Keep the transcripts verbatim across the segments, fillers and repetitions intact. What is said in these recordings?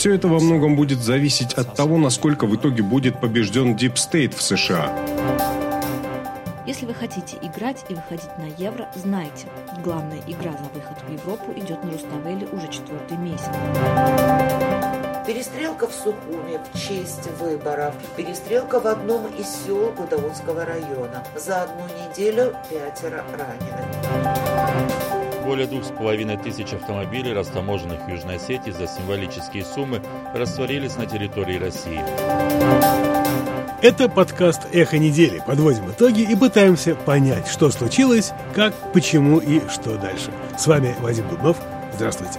Все это во многом будет зависеть от того, насколько в итоге будет побежден Deep State в США. Если вы хотите играть и выходить на Евро, знайте, главная игра за выход в Европу идет на Руставели уже четвертый месяц. Перестрелка в Сухуми в честь выборов. Перестрелка в одном из сел Гудауцкого района. За одну неделю пятеро раненых. Более двух с половиной тысяч автомобилей, растаможенных в Южной Осетии за символические суммы, растворились на территории России. Это подкаст «Эхо недели». Подводим итоги и пытаемся понять, что случилось, как, почему и что дальше. С вами Вадим Дубнов. Здравствуйте.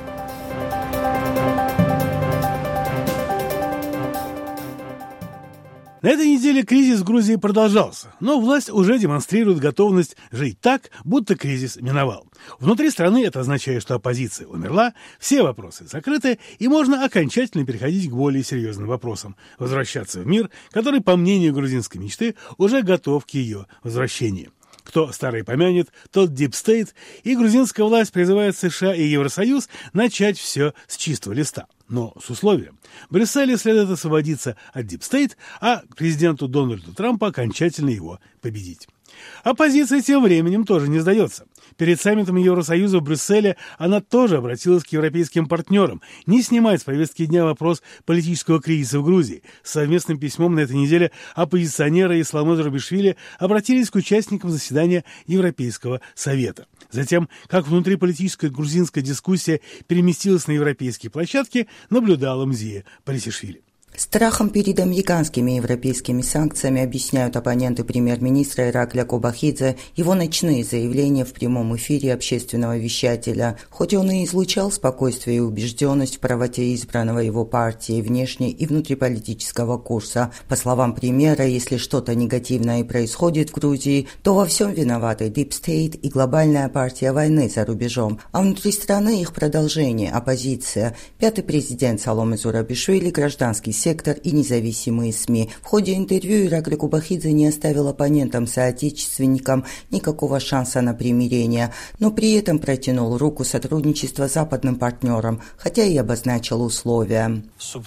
На этой неделе кризис в Грузии продолжался, но власть уже демонстрирует готовность жить так, будто кризис миновал. Внутри страны это означает, что оппозиция умерла, все вопросы закрыты, и можно окончательно переходить к более серьезным вопросам, возвращаться в мир, который, по мнению грузинской мечты, уже готов к ее возвращению. Кто старый помянет, тот Deep State, и грузинская власть призывает США и Евросоюз начать все с чистого листа. Но с условием. Брюсселю следует освободиться от Deep State, а президенту Дональду Трампу окончательно его победить. Оппозиция тем временем тоже не сдается. Перед саммитом Евросоюза в Брюсселе она тоже обратилась к европейским партнерам не снимать с повестки дня вопрос политического кризиса в Грузии. С совместным письмом на этой неделе оппозиционеры Исламо Зурабишвили обратились к участникам заседания Европейского совета. Затем, как внутриполитическая грузинская дискуссия переместилась на европейские площадки, наблюдала Мзия Парисишвили. Страхом перед американскими и европейскими санкциями объясняют оппоненты премьер-министра Иракля Кобахидзе его ночные заявления в прямом эфире общественного вещателя. Хоть он и излучал спокойствие и убежденность в правоте избранного его партии внешне и внутриполитического курса. По словам премьера, если что-то негативное и происходит в Грузии, то во всем виноваты Deep State и глобальная партия войны за рубежом. А внутри страны их продолжение – оппозиция. Пятый президент Саломе Зурабишвили, гражданский сектор и независимые СМИ. В ходе интервью Ираклий Кобахидзе не оставил оппонентам-соотечественникам никакого шанса на примирение, но при этом протянул руку сотрудничества западным партнерам, хотя и обозначил условия.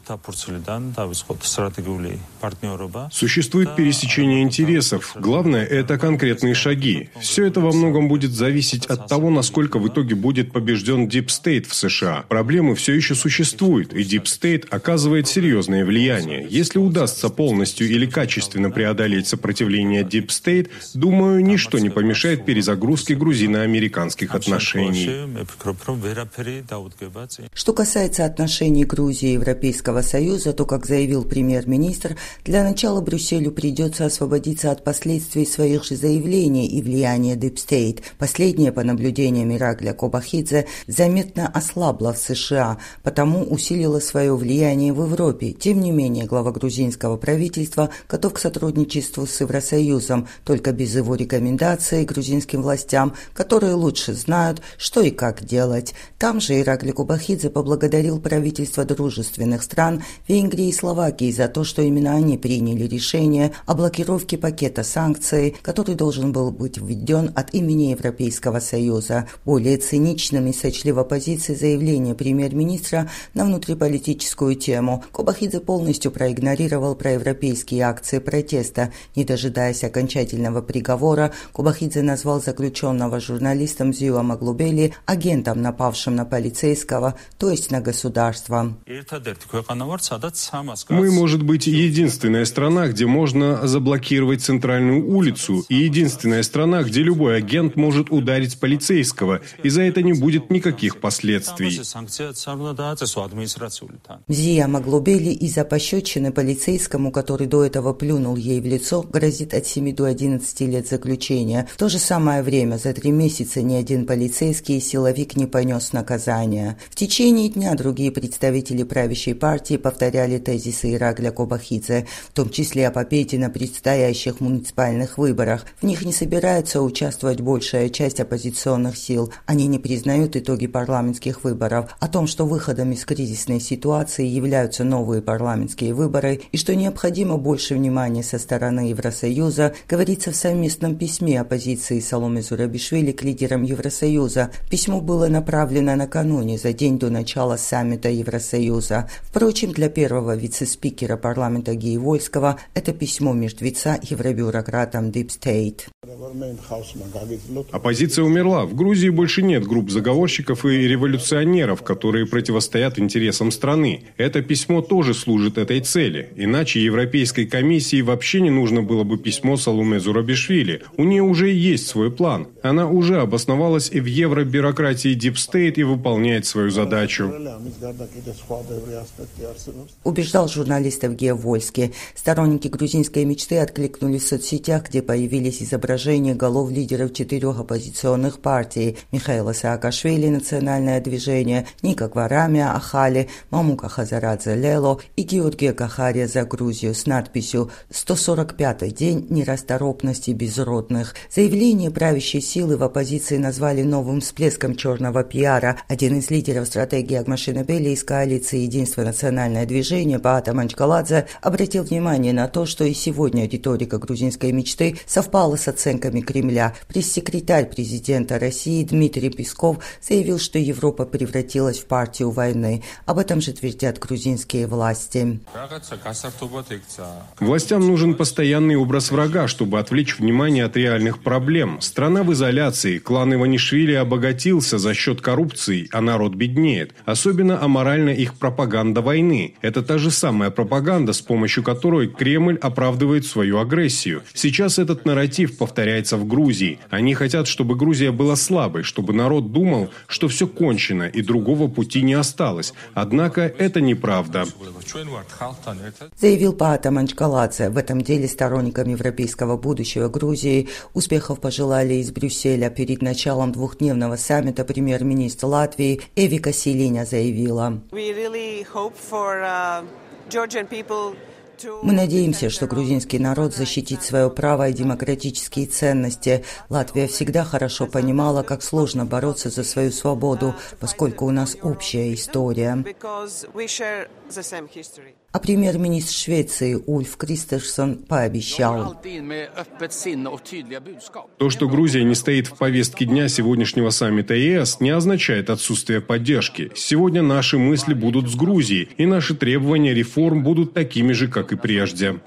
Существует пересечение интересов. Главное – это конкретные шаги. Все это во многом будет зависеть от того, насколько в итоге будет побежден Deep State в США. Проблемы все еще существуют, и Deep State оказывает серьезное влияние. Если удастся полностью или качественно преодолеть сопротивление Deep State, думаю, ничто не помешает перезагрузке грузино-американских отношений. Что касается отношений Грузии и Европейского Союза, то, как заявил премьер-министр, для начала Брюсселю придется освободиться от последствий своих же заявлений и влияния Deep State. Последнее, по наблюдениям Иракля Кобахидзе, заметно ослабло в США, потому усилило свое влияние в Европе. Тем не менее, глава грузинского правительства готов к сотрудничеству с Евросоюзом, только без его рекомендаций грузинским властям, которые лучше знают, что и как делать. Там же Ираклий Кобахидзе поблагодарил правительства дружественных стран Венгрии и Словакии за то, что именно они приняли решение о блокировке пакета санкций, который должен был быть введен от имени Европейского Союза. Более циничным и сочли в оппозиции заявление премьер-министра на внутриполитическую тему. Кобахидзе полностью проигнорировал проевропейские акции протеста. Не дожидаясь окончательного приговора, Кобахидзе назвал заключенного журналистом Мзию Амаглубели агентом, напавшим на полицейского, то есть на государство. Мы, может быть, единственная страна, где можно заблокировать центральную улицу, и единственная страна, где любой агент может ударить полицейского, и за это не будет никаких последствий. Мзия Амаглубели из-за пощечины полицейскому, который до этого плюнул ей в лицо, грозит от семи до одиннадцати лет заключения. В то же самое время за три месяца ни один полицейский и силовик не понес наказания. В течение дня другие представители правящей партии повторяли тезисы Иракля Кобахидзе, в том числе о победе на предстоящих муниципальных выборах. В них не собирается участвовать большая часть оппозиционных сил. Они не признают итоги парламентских выборов. О том, что выходом из кризисной ситуации являются новые парламентские парламентские выборы и что необходимо больше внимания со стороны Евросоюза, говорится в совместном письме оппозиции Саломе Зурабишвили к лидерам Евросоюза. Письмо было направлено накануне, за день до начала саммита Евросоюза. Впрочем, для первого вице-спикера парламента Гии Вольского это письмо мертвеца евробюрократам Deep State. Оппозиция умерла. В Грузии больше нет групп заговорщиков и революционеров, которые противостоят интересам страны. Это письмо тоже служит этой цели. Иначе Европейской комиссии вообще не нужно было бы письмо Саломе Зурабишвили. У нее уже есть свой план. Она уже обосновалась и в евробюрократии Deep State и выполняет свою задачу. Убеждал журналистов Гия Вольский. Сторонники грузинской мечты откликнулись в соцсетях, где появились изображения голов лидеров четырех оппозиционных партий: Михаила Саакашвили, Национальное движение, Ника Кварамия, Ахали, Мамука Хазарадзе Лело и Георгия Кахария за Грузию с надписью «сто сорок пятый день нерасторопности безродных». Заявление правящей силы в оппозиции назвали новым всплеском черного пиара. Один из лидеров стратегии Агмашинабели из коалиции «Единство национальное движение» Паата Манчкаладзе обратил внимание на то, что и сегодня риторика грузинской мечты совпала с оценками Кремля. Пресс-секретарь президента России Дмитрий Песков заявил, что Европа превратилась в партию войны. Об этом же твердят грузинские власти. Властям нужен постоянный образ врага, чтобы отвлечь внимание от реальных проблем. Страна в изоляции, клан Иванишвили обогатился за счет коррупции, а народ беднеет. Особенно аморальна их пропаганда войны. Это та же самая пропаганда, с помощью которой Кремль оправдывает свою агрессию. Сейчас этот нарратив повторяется в Грузии. Они хотят, чтобы Грузия была слабой, чтобы народ думал, что все кончено и другого пути не осталось. Однако это неправда. Заявил Паата Манчкаладзе. В этом деле сторонникам европейского будущего Грузии успехов пожелали из Брюсселя. Перед началом двухдневного саммита премьер-министр Латвии Эвика Силиня заявила: «Мы надеемся, что грузинский народ защитит свое право и демократические ценности. Латвия всегда хорошо понимала, как сложно бороться за свою свободу, поскольку у нас общая история». А премьер-министр Швеции Ульф Кристерсон пообещал: То, что Грузия не стоит в повестке дня сегодняшнего саммита ЕС, не означает отсутствие поддержки. Сегодня наши мысли будут с Грузией, и наши требования реформ будут такими же, как и прежде.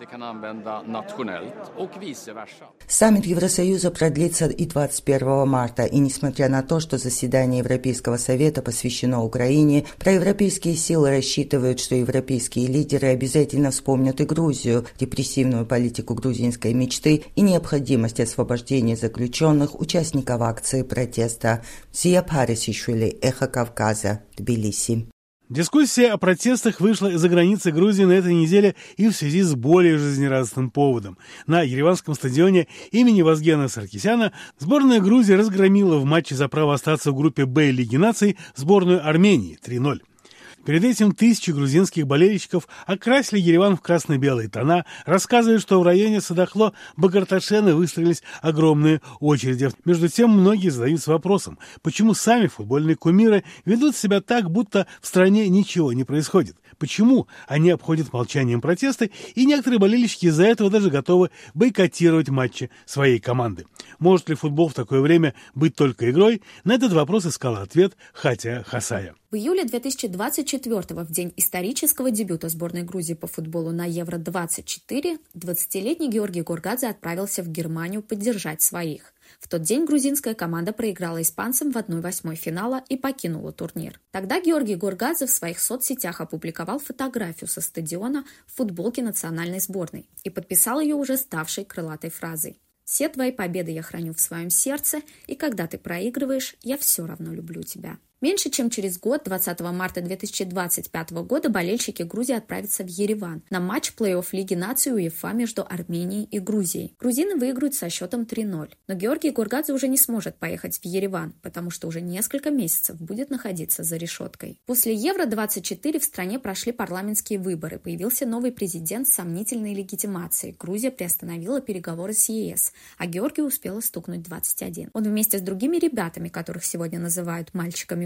Саммит Евросоюза продлится и двадцать первого марта, и несмотря на то, что заседание Европейского совета посвящено Украине, проевропейские силы рассчитывают, что европейские лидеры обязательно вспомнят и Грузию, репрессивную политику грузинской мечты и необходимость освобождения заключенных, участников акции протеста. Зия Парисишвили, Эхо Кавказа, Тбилиси. Дискуссия о протестах вышла из-за границы Грузии на этой неделе и в связи с более жизнерадостным поводом. На Ереванском стадионе имени Вазгена Саркисяна сборная Грузии разгромила в матче за право остаться в группе «Б» Лиги наций сборную Армении три ноль. Перед этим тысячи грузинских болельщиков окрасили Ереван в красно-белые тона, рассказывая, что в районе Садахло Багарташена выстроились огромные очереди. Между тем, многие задаются вопросом, почему сами футбольные кумиры ведут себя так, будто в стране ничего не происходит. Почему они обходят молчанием протесты, и некоторые болельщики из-за этого даже готовы бойкотировать матчи своей команды. Может ли футбол в такое время быть только игрой? На этот вопрос искала ответ Хатия Хасая. В июле две тысячи двадцать четвёртого, в день исторического дебюта сборной Грузии по футболу на Евро двадцать четыре, двадцатилетний Георгий Гургадзе отправился в Германию поддержать своих. В тот день грузинская команда проиграла испанцам в одной восьмой финала и покинула турнир. Тогда Георгий Гургадзе в своих соцсетях опубликовал фотографию со стадиона в футболке национальной сборной и подписал ее уже ставшей крылатой фразой: «Все твои победы я храню в своем сердце, и когда ты проигрываешь, я все равно люблю тебя». Меньше чем через год, двадцатого марта две тысячи двадцать пятого года, болельщики Грузии отправятся в Ереван на матч плей-офф Лиги наций УЕФА между Арменией и Грузией. Грузины выиграют со счетом три ноль. Но Георгий Гургадзе уже не сможет поехать в Ереван, потому что уже несколько месяцев будет находиться за решеткой. После Евро двадцать четыре в стране прошли парламентские выборы. Появился новый президент с сомнительной легитимацией. Грузия приостановила переговоры с ЕС, а Георгию успела стукнуть двадцать один. Он вместе с другими ребятами, которых сегодня называют мальчиками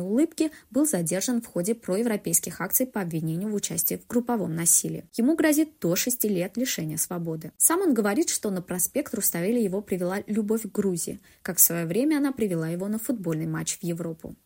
улыбки, был задержан в ходе проевропейских акций по обвинению в участии в групповом насилии. Ему грозит до шести лет лишения свободы. Сам он говорит, что на проспект Руставели его привела любовь к Грузии, как в свое время она привела его на футбольный матч в Европу.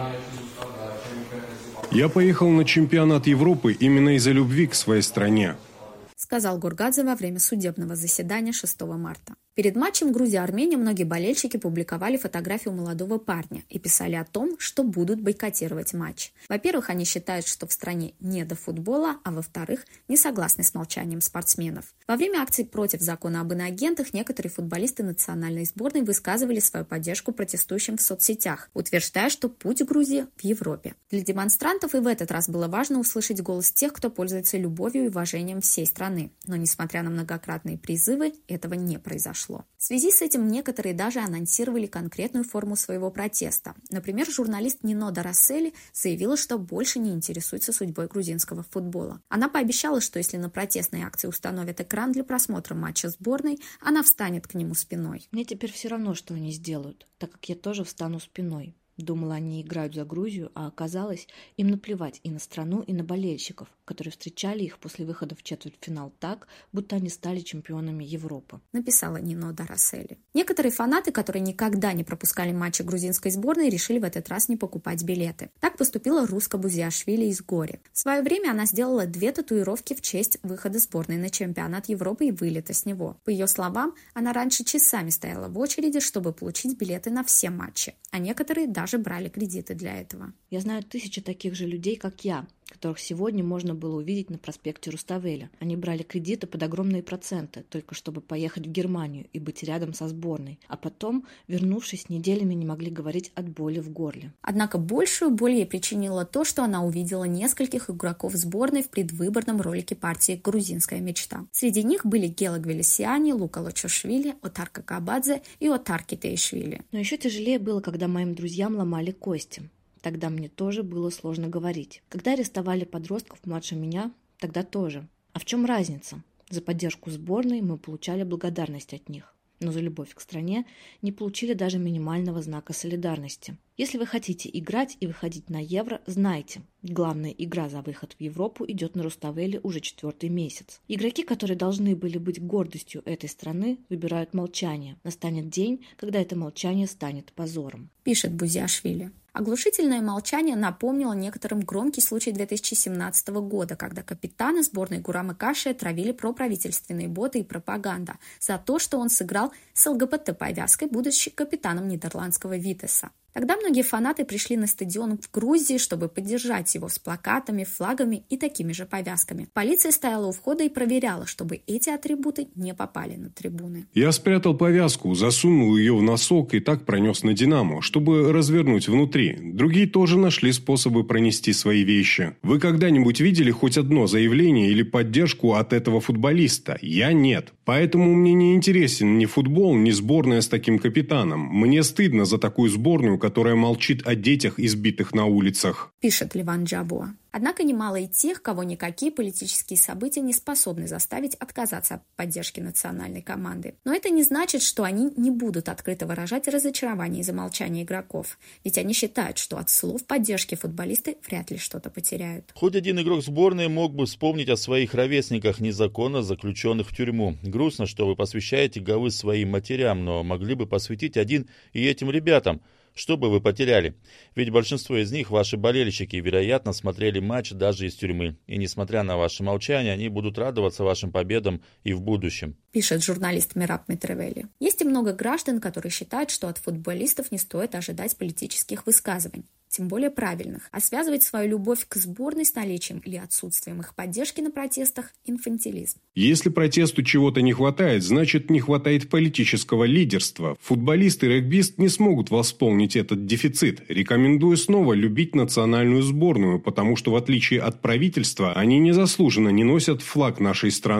Я поехал на чемпионат Европы именно из-за любви к своей стране, сказал Гургадзе во время судебного заседания шестого марта. Перед матчем Грузия-Армения многие болельщики публиковали фотографию молодого парня и писали о том, что будут бойкотировать матч. Во-первых, они считают, что в стране не до футбола, а во-вторых, не согласны с молчанием спортсменов. Во время акций против закона об иноагентах некоторые футболисты национальной сборной высказывали свою поддержку протестующим в соцсетях, утверждая, что путь Грузии в Европе. Для демонстрантов и в этот раз было важно услышать голос тех, кто пользуется любовью и уважением всей страны. Но, несмотря на многократные призывы, этого не произошло. В связи с этим некоторые даже анонсировали конкретную форму своего протеста. Например, журналист Нино Дарассели заявила, что больше не интересуется судьбой грузинского футбола. Она пообещала, что если на протестной акции установят экран для просмотра матча сборной, она встанет к нему спиной. Мне теперь все равно, что они сделают, так как я тоже встану спиной. Думала, они играют за Грузию, а оказалось, им наплевать и на страну, и на болельщиков, которые встречали их после выхода в четвертьфинал так, будто они стали чемпионами Европы. Написала Нино Дарассели. Некоторые фанаты, которые никогда не пропускали матчи грузинской сборной, решили в этот раз не покупать билеты. Так поступила Руска Бузиашвили из Гори. В свое время она сделала две татуировки в честь выхода сборной на чемпионат Европы и вылета с него. По ее словам, она раньше часами стояла в очереди, чтобы получить билеты на все матчи, а некоторые даже даже брали кредиты для этого. Я знаю тысячи таких же людей, как я, которых сегодня можно было увидеть на проспекте Руставели. Они брали кредиты под огромные проценты, только чтобы поехать в Германию и быть рядом со сборной. А потом, вернувшись, неделями не могли говорить от боли в горле. Однако большую боль ей причинило то, что она увидела нескольких игроков сборной в предвыборном ролике партии «Грузинская мечта». Среди них были Гела Гвелесиани, Лука Лочошвили, Отар Какабадзе и Отар Китеишвили. Но еще тяжелее было, когда моим друзьям ломали кости. Тогда мне тоже было сложно говорить. Когда арестовали подростков младше меня, тогда тоже. А в чем разница? За поддержку сборной мы получали благодарность от них, но за любовь к стране не получили даже минимального знака солидарности. Если вы хотите играть и выходить на Евро, знайте, главная игра за выход в Европу идет на Руставели уже четвертый месяц. Игроки, которые должны были быть гордостью этой страны, выбирают молчание. Настанет день, когда это молчание станет позором. Пишет Бузиашвили. Оглушительное молчание напомнило некоторым громкий случай две тысячи семнадцатого года, когда капитана сборной Гурама Каши отравили проправительственные боты и пропаганда за то, что он сыграл с ЛГБТ-повязкой, будучи капитаном нидерландского Витеса. Тогда многие фанаты пришли на стадион в Грузии, чтобы поддержать его с плакатами, флагами и такими же повязками. Полиция стояла у входа и проверяла, чтобы эти атрибуты не попали на трибуны. Я спрятал повязку, засунул ее в носок и так пронес на «Динамо», чтобы развернуть внутри. Другие тоже нашли способы пронести свои вещи. Вы когда-нибудь видели хоть одно заявление или поддержку от этого футболиста? Я нет. Поэтому мне не интересен ни футбол, ни сборная с таким капитаном. Мне стыдно за такую сборную, которая молчит о детях, избитых на улицах. Пишет Ливан Джабуа. Однако немало и тех, кого никакие политические события не способны заставить отказаться от поддержки национальной команды. Но это не значит, что они не будут открыто выражать разочарование из-за молчания игроков. Ведь они считают, что от слов поддержки футболисты вряд ли что-то потеряют. Хоть один игрок сборной мог бы вспомнить о своих ровесниках, незаконно заключенных в тюрьму. Грустно, что вы посвящаете голы своим матерям, но могли бы посвятить один и этим ребятам. Что бы вы потеряли? Ведь большинство из них ваши болельщики, вероятно, смотрели матч даже из тюрьмы. И несмотря на ваше молчание, они будут радоваться вашим победам и в будущем. Пишет журналист Мираб Митревели. Есть и много граждан, которые считают, что от футболистов не стоит ожидать политических высказываний, тем более правильных, а связывать свою любовь к сборной с наличием или отсутствием их поддержки на протестах – инфантилизм. Если протесту чего-то не хватает, значит не хватает политического лидерства. Футболист и регбист не смогут восполнить этот дефицит. Рекомендую снова любить национальную сборную, потому что в отличие от правительства, они незаслуженно не носят флаг нашей страны.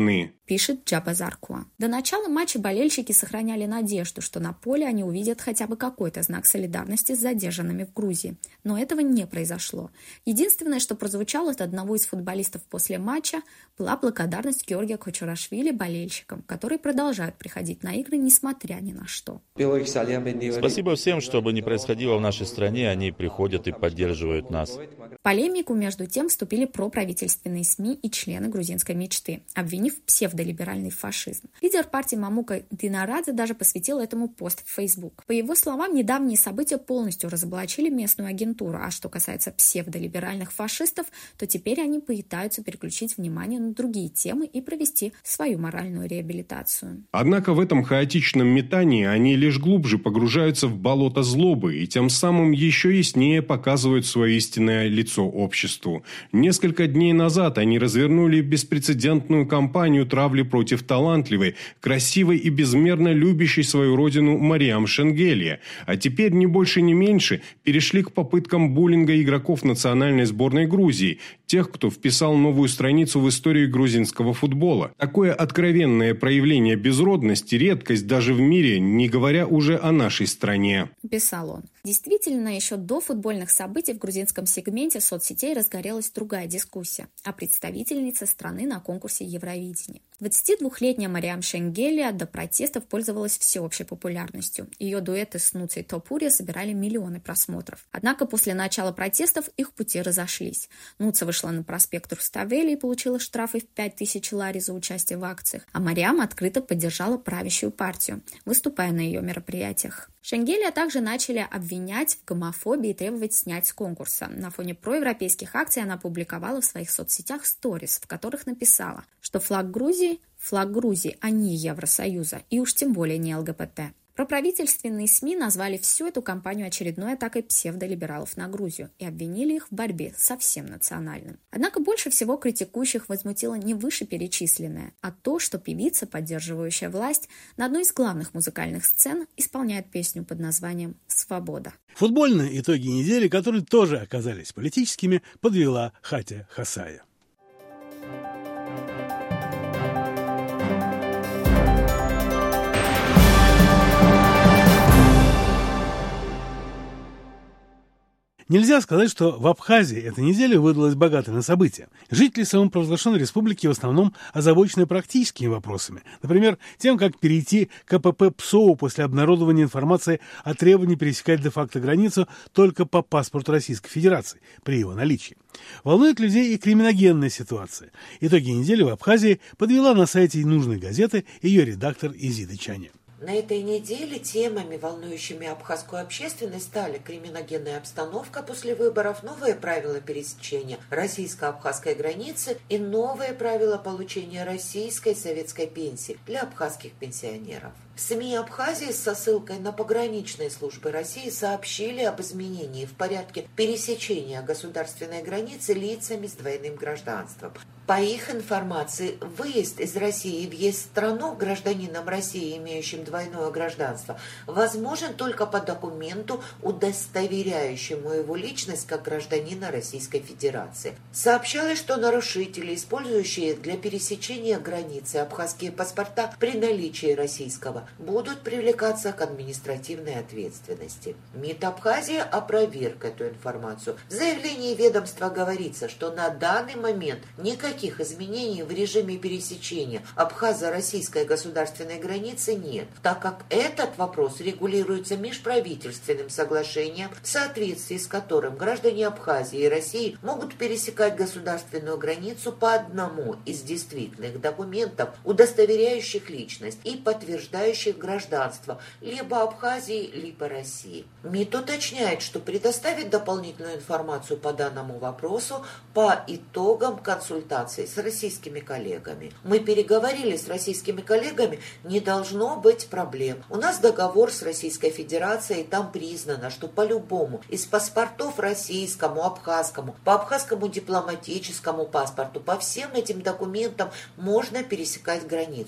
пишет Джабазаркуа. До начала матча болельщики сохраняли надежду, что на поле они увидят хотя бы какой-то знак солидарности с задержанными в Грузии. Но этого не произошло. Единственное, что прозвучало от одного из футболистов после матча, была благодарность Георгия Кочурашвили болельщикам, которые продолжают приходить на игры, несмотря ни на что. Спасибо всем, что бы ни происходило в нашей стране, они приходят и поддерживают нас. В полемику, между тем, вступили проправительственные СМИ и члены грузинской мечты, обвинив псевдолиберальный фашизм. Лидер партии Мамука Динарадзе даже посвятил этому пост в Facebook. По его словам, недавние события полностью разоблачили местную агентуру, а что касается псевдолиберальных фашистов, то теперь они пытаются переключить внимание на другие темы и провести свою моральную реабилитацию. Однако в этом хаотичном метании они лишь глубже погружаются в болото злобы и тем самым еще яснее показывают свое истинное лицо обществу. Несколько дней назад они развернули беспрецедентную кампанию травли против талантливой, красивой и безмерно любящей свою родину Мариам Шенгелия, а теперь ни больше ни меньше перешли к попыткам буллинга игроков национальной сборной Грузии, тех, кто вписал новую страницу в историю грузинского футбола. Такое откровенное проявление безродности – редкость даже в мире, не говоря уже о нашей стране. Писал он. Действительно, еще до футбольных событий в грузинском сегменте соцсетей разгорелась другая дискуссия о представительнице страны на конкурсе Евровидения. двадцатидвухлетняя Мариам Шенгелия до протестов пользовалась всеобщей популярностью. Ее дуэты с Нуцей Топури собирали миллионы просмотров. Однако после начала протестов их пути разошлись. Нуца вышла на проспект Руставели и получила штрафы в пять тысяч лари за участие в акциях, а Мариам открыто поддержала правящую партию, выступая на ее мероприятиях. Шенгелия также начали обвинять в гомофобии и требовать снять с конкурса. На фоне проевропейских акций она публиковала в своих соцсетях сторис, в которых написала, что флаг Грузии – флаг Грузии, а не Евросоюза, и уж тем более не ЛГБТ. Проправительственные СМИ назвали всю эту кампанию очередной атакой псевдолибералов на Грузию и обвинили их в борьбе со всем национальным. Однако больше всего критикующих возмутило не вышеперечисленное, а то, что певица, поддерживающая власть, на одной из главных музыкальных сцен исполняет песню под названием «Свобода». Футбольные итоги недели, которые тоже оказались политическими, подвела Хатя Хасая. Нельзя сказать, что в Абхазии эта неделя выдалась богатой на события. Жители самопровозглашенной республики в основном озабочены практическими вопросами. Например, тем, как перейти к КПП ПСОУ после обнародования информации о требовании пересекать де-факто границу только по паспорту Российской Федерации при его наличии. Волнует людей и криминогенная ситуация. Итоги недели в Абхазии подвела на сайте нужной газеты ее редактор Изида Чаня. На этой неделе темами, волнующими абхазскую общественность, стали криминогенная обстановка после выборов, новые правила пересечения российско-абхазской границы и новые правила получения российской советской пенсии для абхазских пенсионеров. В СМИ Абхазии со ссылкой на пограничные службы России сообщили об изменении в порядке пересечения государственной границы лицами с двойным гражданством. По их информации, выезд из России и въезд в страну гражданином России, имеющим двойное гражданство, возможен только по документу, удостоверяющему его личность как гражданина Российской Федерации. Сообщалось, что нарушители, использующие для пересечения границы абхазские паспорта при наличии российского, будут привлекаться к административной ответственности. МИД Абхазии опроверг эту информацию. В заявлении ведомства говорится, что на данный момент никаких изменений в режиме пересечения абхазо-российской государственной границы нет, так как этот вопрос регулируется межправительственным соглашением, в соответствии с которым граждане Абхазии и России могут пересекать государственную границу по одному из действительных документов, удостоверяющих личность и подтверждающих гражданство либо Абхазии, либо России. МИД уточняет, что предоставит дополнительную информацию по данному вопросу по итогам консультаций с российскими коллегами. Мы переговорили с российскими коллегами, не должно быть проблем. У нас договор с Российской Федерацией, там признано, что по-любому из паспортов российскому, абхазскому, по абхазскому дипломатическому паспорту, по всем этим документам можно пересекать границу.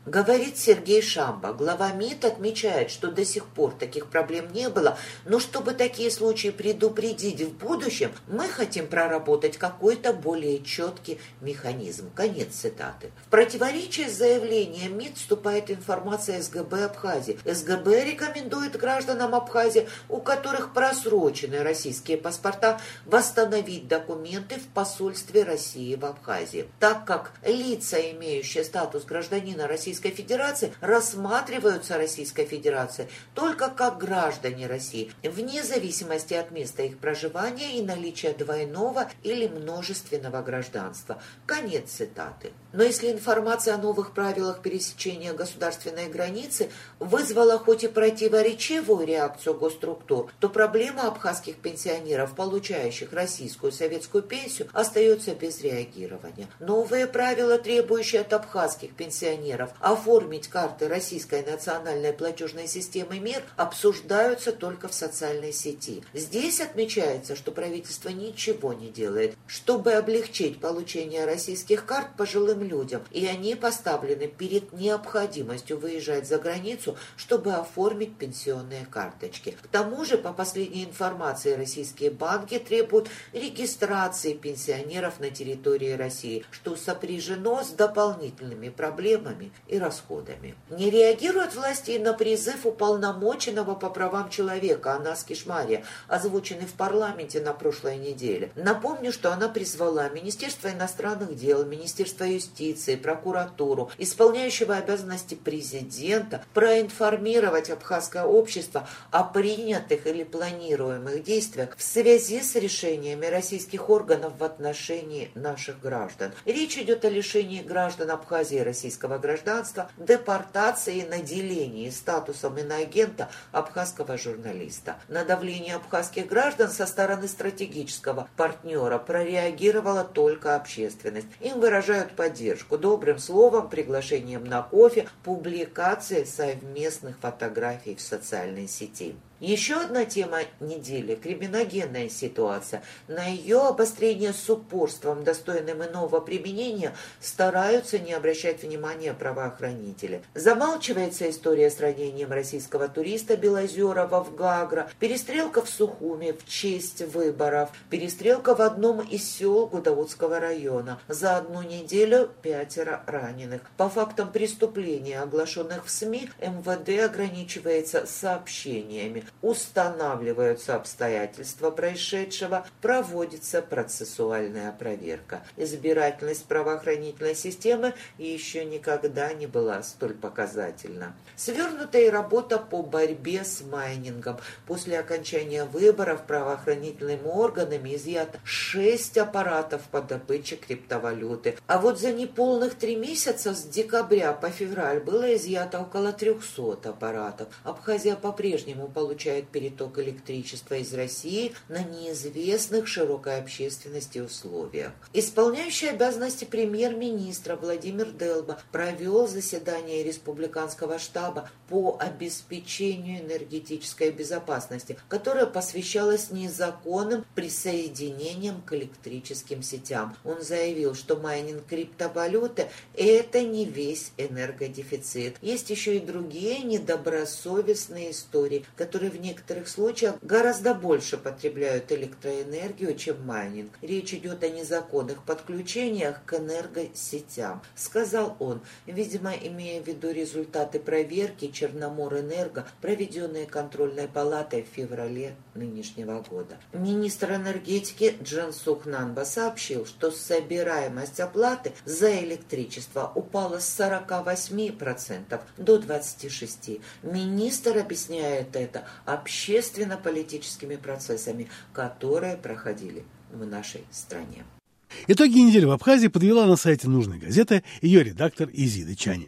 Говорит Сергей Шамба. Глава МИД отмечает, что до сих пор таких проблем не было, но чтобы такие случаи предупредить в будущем, мы хотим проработать какой-то более четкий механизм. Конец цитаты. В противоречие с заявлением МИД вступает информация СГБ Абхазии. СГБ рекомендует гражданам Абхазии, у которых просрочены российские паспорта, восстановить документы в посольстве России в Абхазии, так как лица, имеющие статус гражданина Российской Российской Федерации, рассматриваются Российской Федерацией только как граждане России, вне зависимости от места их проживания и наличия двойного или множественного гражданства. Конец цитаты. Но если информация о новых правилах пересечения государственной границы вызвала хоть и противоречивую реакцию госструктур, то проблема абхазских пенсионеров, получающих российскую советскую пенсию, остается без реагирования. Новые правила, требующие от абхазских пенсионеров оформить карты Российской национальной платежной системы МИР, обсуждаются только в социальной сети. Здесь отмечается, что правительство ничего не делает, чтобы облегчить получение российских карт пожилым людям, и они поставлены перед необходимостью выезжать за границу, чтобы оформить пенсионные карточки. К тому же, по последней информации, российские банки требуют регистрации пенсионеров на территории России, что сопряжено с дополнительными проблемами и расходами. Не реагируют власти на призыв уполномоченного по правам человека Анас Кишмария, озвученный в парламенте на прошлой неделе. Напомню, что она призвала Министерство иностранных дел, Министерство юстиции, прокуратуру, исполняющего обязанности президента, проинформировать абхазское общество о принятых или планируемых действиях в связи с решениями российских органов в отношении наших граждан. Речь идет о лишении граждан Абхазии российского гражданства, депортации и наделении статусом иноагента абхазского журналиста. На давление абхазских граждан со стороны стратегического партнера прореагировала только общественность. Им выражают поддержку добрым словом, приглашением на кофе, публикацией совместных фотографий в социальной сети. Еще одна тема недели – криминогенная ситуация. На ее обострение с упорством, достойным иного применения, стараются не обращать внимания правоохранители. Замалчивается история с ранением российского туриста Белозерова в Гагра, перестрелка в Сухуми в честь выборов, перестрелка в одном из сел Гудаутского района. За одну неделю пятеро раненых. По фактам преступления, оглашенных в СМИ, эм вэ дэ ограничивается сообщениями. Устанавливаются обстоятельства происшедшего, проводится процессуальная проверка. Избирательность правоохранительной системы еще никогда не была столь показательна. Свернутая работа по борьбе с майнингом. После окончания выборов правоохранительными органами изъято шесть аппаратов по добыче криптовалюты. А вот за неполных три месяца с декабря по февраль было изъято около трехсот аппаратов. Абхазия по-прежнему получает получает переток электричества из России на неизвестных широкой общественности условиях. Исполняющий обязанности премьер-министра Владимир Делба провел заседание республиканского штаба по обеспечению энергетической безопасности, которое посвящалось незаконным присоединениям к электрическим сетям. Он заявил, что майнинг криптовалюты – это не весь энергодефицит. Есть еще и другие недобросовестные истории, которые в некоторых случаях гораздо больше потребляют электроэнергию, чем майнинг. Речь идет о незаконных подключениях к энергосетям, сказал он, видимо, имея в виду результаты проверки Черноморэнерго, проведенные контрольной палатой в феврале нынешнего года. Министр энергетики Джансух Нанба сообщил, что собираемость оплаты за электричество упала с сорока восьми процентов до двадцати шести процентов. Министр объясняет это общественно-политическими процессами, которые проходили в нашей стране. Итоги недели в Абхазии подвела на сайте нужной газеты ее редактор Изида Чаня.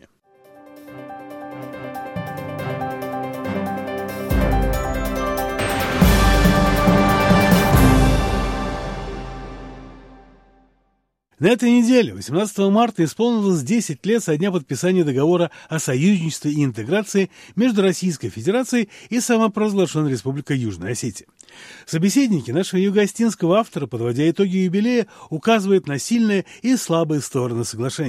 На этой неделе, восемнадцатого марта, исполнилось десять лет со дня подписания договора о союзничестве и интеграции между Российской Федерацией и самопровозглашенной Республикой Южная Осетия. Собеседники нашего юго-осетинского автора, подводя итоги юбилея, указывают на сильные и слабые стороны соглашения.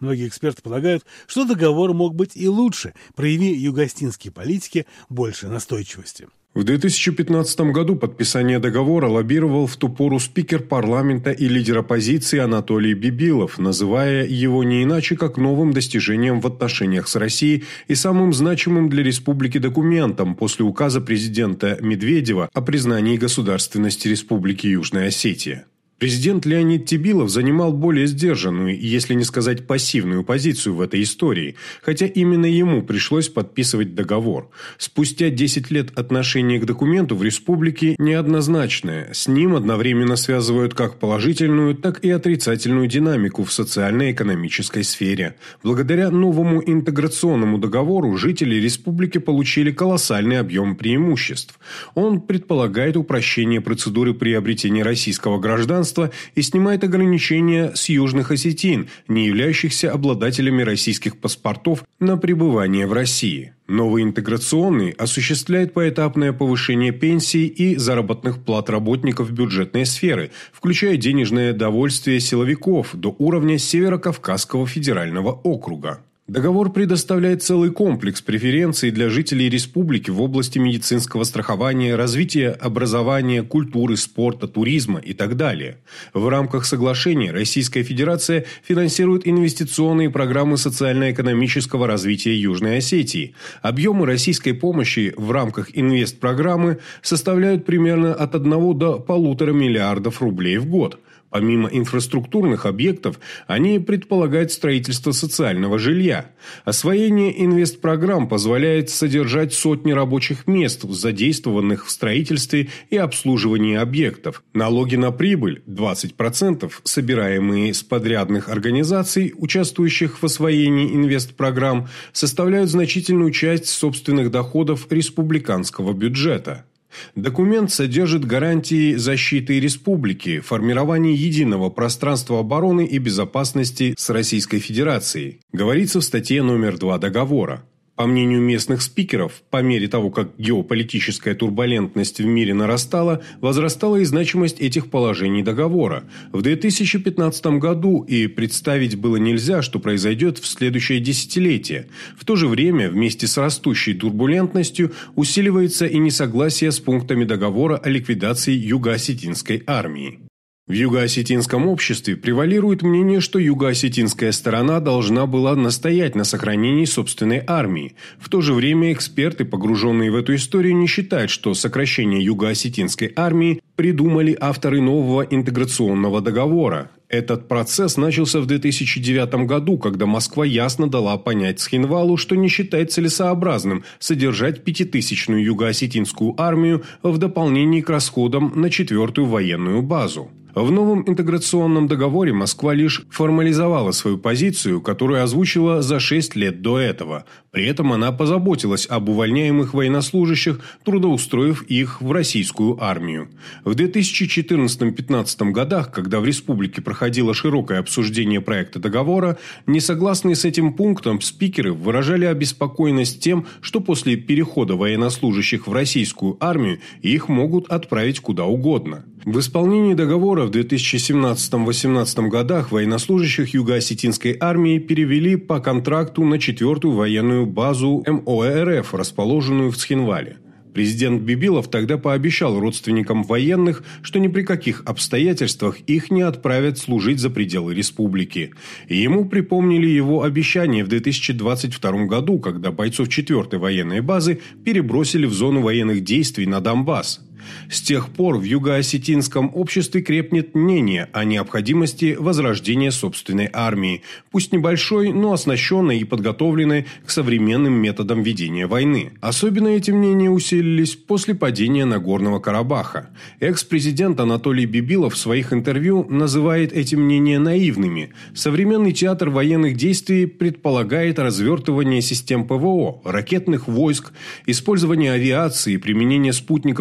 Многие эксперты полагают, что договор мог быть и лучше, прояви юго-остинские политики больше настойчивости. В две тысячи пятнадцатом году подписание договора лоббировал в ту пору спикер парламента и лидер оппозиции Анатолий Бибилов, называя его не иначе как новым достижением в отношениях с Россией и самым значимым для республики документом после указа президента Медведева о признании государственности Республики Южная Осетия. Президент Леонид Тибилов занимал более сдержанную, если не сказать пассивную позицию в этой истории, хотя именно ему пришлось подписывать договор. Спустя десять лет отношение к документу в республике неоднозначное. С ним одновременно связывают как положительную, так и отрицательную динамику в социально-экономической сфере. Благодаря новому интеграционному договору жители республики получили колоссальный объем преимуществ. Он предполагает упрощение процедуры приобретения российского гражданства и снимает ограничения с южных осетин, не являющихся обладателями российских паспортов, на пребывание в России. Новый интеграционный осуществляет поэтапное повышение пенсий и заработных плат работников бюджетной сферы, включая денежное довольствие силовиков до уровня Северо-Кавказского федерального округа. Договор предоставляет целый комплекс преференций для жителей республики в области медицинского страхования, развития образования, культуры, спорта, туризма и так далее. В рамках соглашения Российская Федерация финансирует инвестиционные программы социально-экономического развития Южной Осетии. Объемы российской помощи в рамках инвестпрограммы составляют примерно от одного до полутора миллиардов рублей в год. Помимо инфраструктурных объектов, они предполагают строительство социального жилья. Освоение инвестпрограмм позволяет содержать сотни рабочих мест, задействованных в строительстве и обслуживании объектов. Налоги на прибыль, двадцать процентов, собираемые с подрядных организаций, участвующих в освоении инвестпрограмм, составляют значительную часть собственных доходов республиканского бюджета. Документ содержит гарантии защиты республики, формирования единого пространства обороны и безопасности с Российской Федерацией, говорится в статье номер два договора. По мнению местных спикеров, по мере того, как геополитическая турбулентность в мире нарастала, возрастала и значимость этих положений договора. В две тысячи пятнадцатом году и представить было нельзя, что произойдет в следующее десятилетие. В то же время, вместе с растущей турбулентностью, усиливается и несогласие с пунктами договора о ликвидации юго-осетинской армии. В юго-осетинском обществе превалирует мнение, что юго-осетинская сторона должна была настоять на сохранении собственной армии. В то же время эксперты, погруженные в эту историю, не считают, что сокращение юго-осетинской армии придумали авторы нового интеграционного договора. Этот процесс начался в две тысячи девятом году, когда Москва ясно дала понять Цхинвалу, что не считает целесообразным содержать пятитысячную юго-осетинскую армию в дополнении к расходам на четвертую военную базу. В новом интеграционном договоре Москва лишь формализовала свою позицию, которую озвучила за шесть лет до этого. При этом она позаботилась об увольняемых военнослужащих, трудоустроив их в российскую армию. В две тысячи четырнадцатом-пятнадцатом годах, когда в республике проходило широкое обсуждение проекта договора, несогласные с этим пунктом спикеры выражали обеспокоенность тем, что после перехода военнослужащих в российскую армию их могут отправить куда угодно. В исполнении договора в две тысячи семнадцатом-восемнадцатом годах военнослужащих юго-осетинской армии перевели по контракту на четвертую военную базу МОЭРФ, расположенную в Цхинвале. Президент Бибилов тогда пообещал родственникам военных, что ни при каких обстоятельствах их не отправят служить за пределы республики. И ему припомнили его обещание в две тысячи двадцать втором году, когда бойцов четвертой военной базы перебросили в зону военных действий на Донбасс. С тех пор в юго-осетинском обществе крепнет мнение о необходимости возрождения собственной армии, пусть небольшой, но оснащенной и подготовленной к современным методам ведения войны. Особенно эти мнения усилились после падения Нагорного Карабаха. Экс-президент Анатолий Бибилов в своих интервью называет эти мнения наивными. Современный театр военных действий предполагает развертывание систем ПВО, ракетных войск, использование авиации, применение спутников-шпионов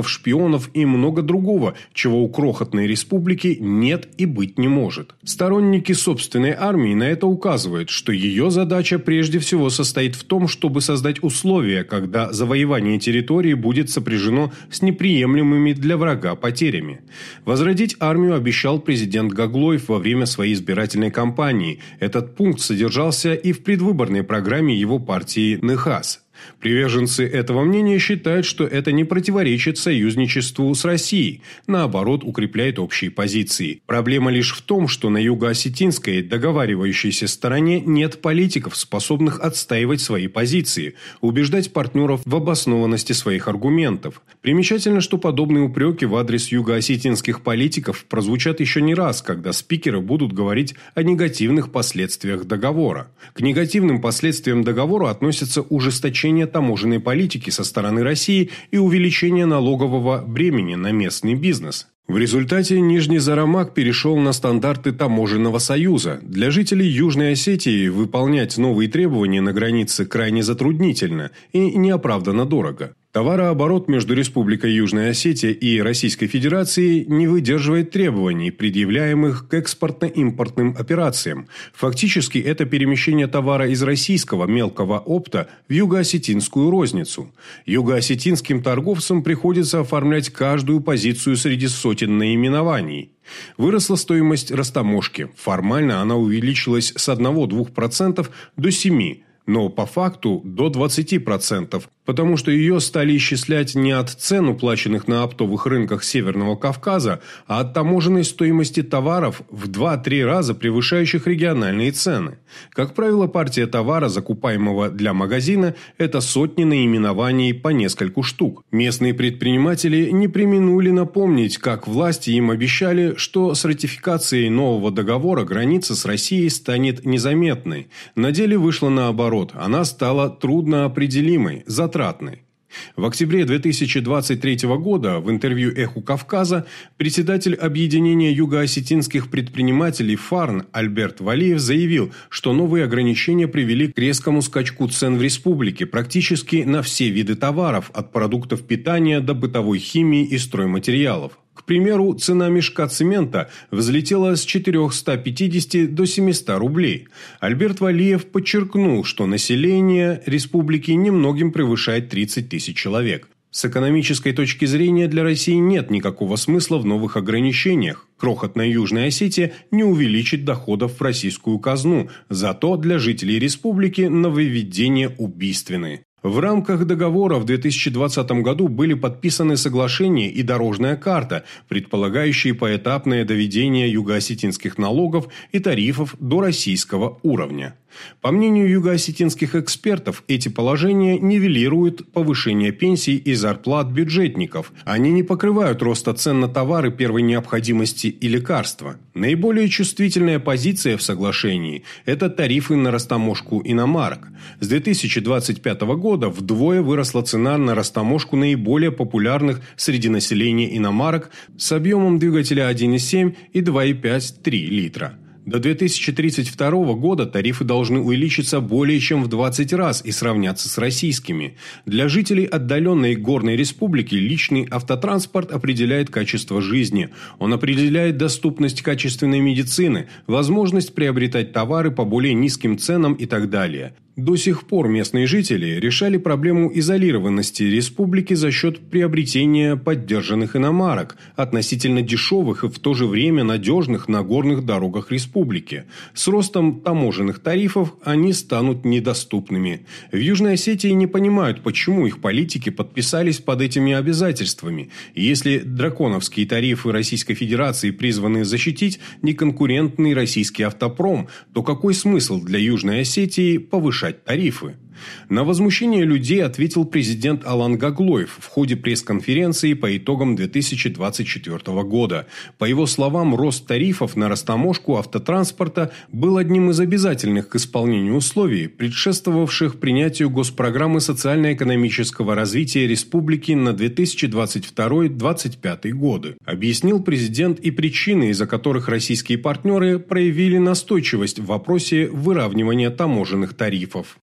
миллионов и много другого, чего у крохотной республики нет и быть не может. Сторонники собственной армии на это указывают, что ее задача прежде всего состоит в том, чтобы создать условия, когда завоевание территории будет сопряжено с неприемлемыми для врага потерями. Возродить армию обещал президент Гаглоев во время своей избирательной кампании. Этот пункт содержался и в предвыборной программе его партии «Нехас». Приверженцы этого мнения считают, что это не противоречит союзничеству с Россией, наоборот, укрепляет общие позиции. Проблема лишь в том, что на юго-осетинской договаривающейся стороне нет политиков, способных отстаивать свои позиции, убеждать партнеров в обоснованности своих аргументов. Примечательно, что подобные упреки в адрес юго-осетинских политиков прозвучат еще не раз, когда спикеры будут говорить о негативных последствиях договора. К негативным последствиям договора относятся ужесточение таможенной политики со стороны России и увеличение налогового бремени на местный бизнес. В результате Нижний Зарамак перешел на стандарты таможенного союза. Для жителей Южной Осетии выполнять новые требования на границе крайне затруднительно и неоправданно дорого. Товарооборот между Республикой Южная Осетия и Российской Федерацией не выдерживает требований, предъявляемых к экспортно-импортным операциям. Фактически это перемещение товара из российского мелкого опта в юго-осетинскую розницу. Юго-осетинским торговцам приходится оформлять каждую позицию среди сотен наименований. Выросла стоимость растаможки. Формально она увеличилась с одного-двух процентов до семи процентов. Но по факту до двадцати процентов, потому что ее стали исчислять не от цен, уплаченных на оптовых рынках Северного Кавказа, а от таможенной стоимости товаров в два-три раза превышающих региональные цены. Как правило, партия товара, закупаемого для магазина, это сотни наименований по нескольку штук. Местные предприниматели не преминули напомнить, как власти им обещали, что с ратификацией нового договора граница с Россией станет незаметной. На деле вышло наоборот. Она стала трудноопределимой, затратной. В октябре две тысячи двадцать третьего года в интервью «Эху Кавказа» председатель объединения юго-осетинских предпринимателей ФАРН Альберт Валиев заявил, что новые ограничения привели к резкому скачку цен в республике практически на все виды товаров, от продуктов питания до бытовой химии и стройматериалов. К примеру, цена мешка цемента взлетела с четырехсот пятидесяти до семисот рублей. Альберт Валиев подчеркнул, что население республики немногим превышает тридцать тысяч человек. С экономической точки зрения для России нет никакого смысла в новых ограничениях. Крохотная Южная Осетия не увеличит доходов в российскую казну, зато для жителей республики нововведения убийственные. В рамках договора в две тысячи двадцатом году были подписаны соглашения и дорожная карта, предполагающие поэтапное доведение юго-осетинских налогов и тарифов до российского уровня. По мнению юго-осетинских экспертов, эти положения нивелируют повышение пенсий и зарплат бюджетников. Они не покрывают роста цен на товары первой необходимости и лекарства. Наиболее чувствительная позиция в соглашении – это тарифы на растаможку иномарок. С две тысячи двадцать пятого года вдвое выросла цена на растаможку наиболее популярных среди населения иномарок с объемом двигателя один и семь и два и пять - три литра. До две тысячи тридцать второго года тарифы должны увеличиться более чем в двадцать раз и сравняться с российскими. Для жителей отдаленной горной республики личный автотранспорт определяет качество жизни. Он определяет доступность качественной медицины, возможность приобретать товары по более низким ценам и так далее. До сих пор местные жители решали проблему изолированности республики за счет приобретения поддержанных иномарок, относительно дешевых и в то же время надежных на горных дорогах республики. С ростом таможенных тарифов они станут недоступными. В Южной Осетии не понимают, почему их политики подписались под этими обязательствами. И если драконовские тарифы Российской Федерации призваны защитить неконкурентный российский автопром, то какой смысл для Южной Осетии повышать тарифы? На возмущение людей ответил президент Алан Гаглоев в ходе пресс-конференции по итогам две тысячи двадцать четвёртого года. По его словам, рост тарифов на растаможку автотранспорта был одним из обязательных к исполнению условий, предшествовавших принятию госпрограммы социально-экономического развития республики на две тысячи двадцать второй — две тысячи двадцать пятый годы. Объяснил президент и причины, из-за которых российские партнеры проявили настойчивость в вопросе выравнивания таможенных тарифов.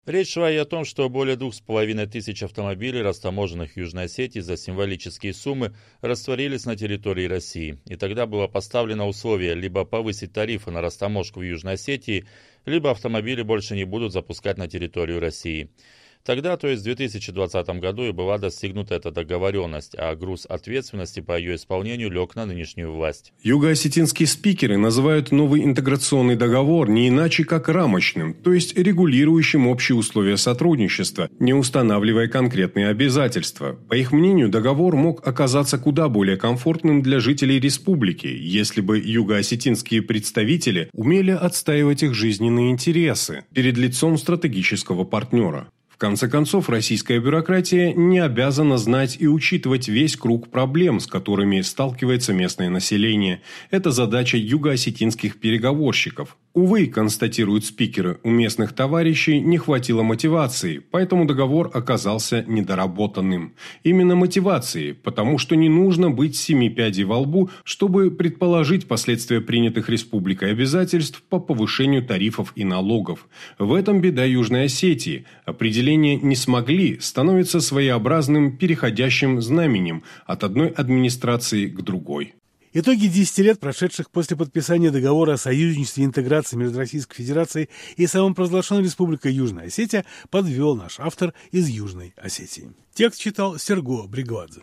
Речь шла и о том, что более двух с половиной тысяч автомобилей, растаможенных в Южной Осетии за символические суммы, растворились на территории России. И тогда было поставлено условие либо повысить тарифы на растаможку в Южной Осетии, либо автомобили больше не будут запускать на территорию России. Тогда, то есть в две тысячи двадцатом году, и была достигнута эта договоренность, а груз ответственности по ее исполнению лег на нынешнюю власть. Юго-осетинские спикеры называют новый интеграционный договор не иначе как рамочным, то есть регулирующим общие условия сотрудничества, не устанавливая конкретные обязательства. По их мнению, договор мог оказаться куда более комфортным для жителей республики, если бы юго-осетинские представители умели отстаивать их жизненные интересы перед лицом стратегического партнера. В конце концов, российская бюрократия не обязана знать и учитывать весь круг проблем, с которыми сталкивается местное население. Это задача юго-осетинских переговорщиков. Увы, констатируют спикеры, у местных товарищей не хватило мотивации, поэтому договор оказался недоработанным. Именно мотивации, потому что не нужно быть семи пядей во лбу, чтобы предположить последствия принятых республикой обязательств по повышению тарифов и налогов. В этом беда Южной Осетии. Определение «не смогли» становится своеобразным переходящим знаменем от одной администрации к другой. Итоги десяти лет, прошедших после подписания договора о союзничестве и интеграции между Российской Федерацией и самопровозглашенной Республикой Южная Осетия, подвел наш автор из Южной Осетии. Текст читал Серго Бригвадзе.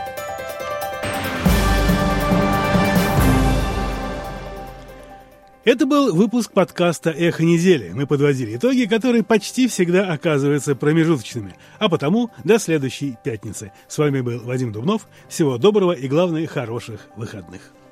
Это был выпуск подкаста «Эхо недели». Мы подводили итоги, которые почти всегда оказываются промежуточными. А потому до следующей пятницы. С вами был Вадим Дубнов. Всего доброго и, главное, хороших выходных.